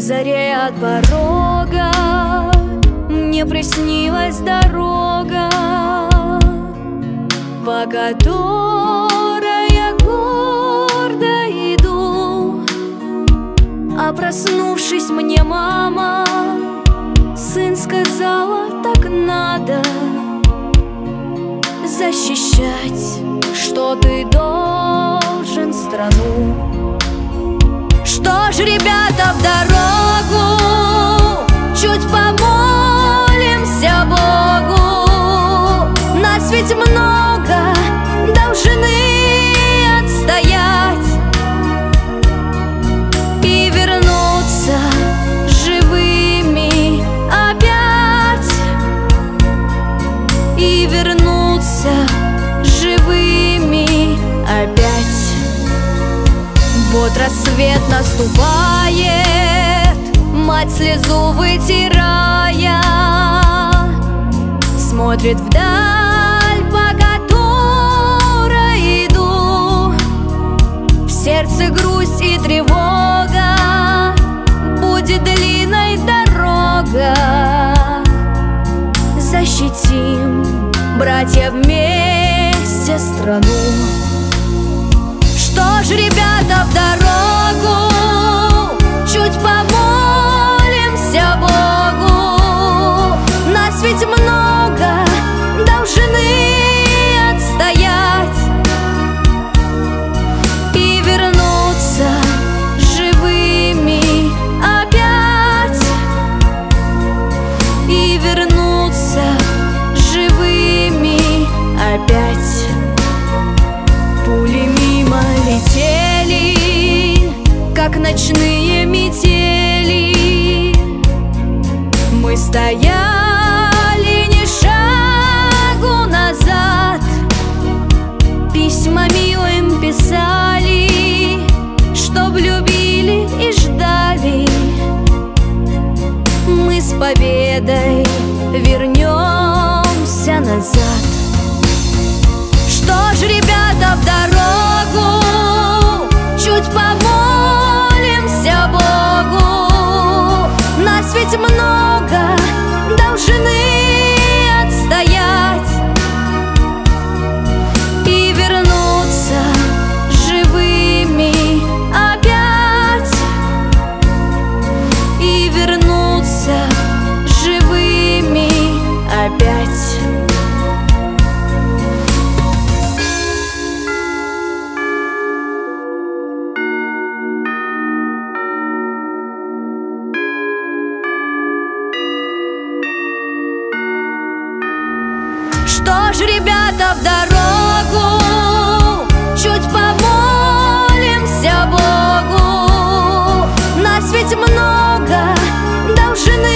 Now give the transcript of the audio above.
заре от порога мне приснилась дорога, по которой я гордо иду. А проснувшись, мне мама, сын, сказала, так надо защищать, что ты должен страну. Что ж, ребята, в дорогу чуть помолимся Богу. Нас ведь много, должны отстоять и вернуться живыми опять, и вернуться живыми опять. Вот рассвет наступает, мать слезу вытирая, смотрит вдаль, по которой иду. В сердце грусть и тревога, будет длинной дорога. Защитим, братья, вместе страну. Что ж, ребята, в дорогу чуть помолимся Богу. Нас ведь много, должны отстоять и вернуться живыми опять, и вернуться живыми опять. Пули мимо летели, как ночные метели. Мы стояли ни шагу назад, письма милым писали, чтоб любили и ждали. Мы с победой вернемся назад. Что ж, ребята, в дорогу чуть помолимся Богу. Нас ведь много, должны отстоять и вернуться живыми опять, и вернуться живыми опять. Что ж, ребята, в дорогу чуть помолимся Богу. Нас ведь много, должны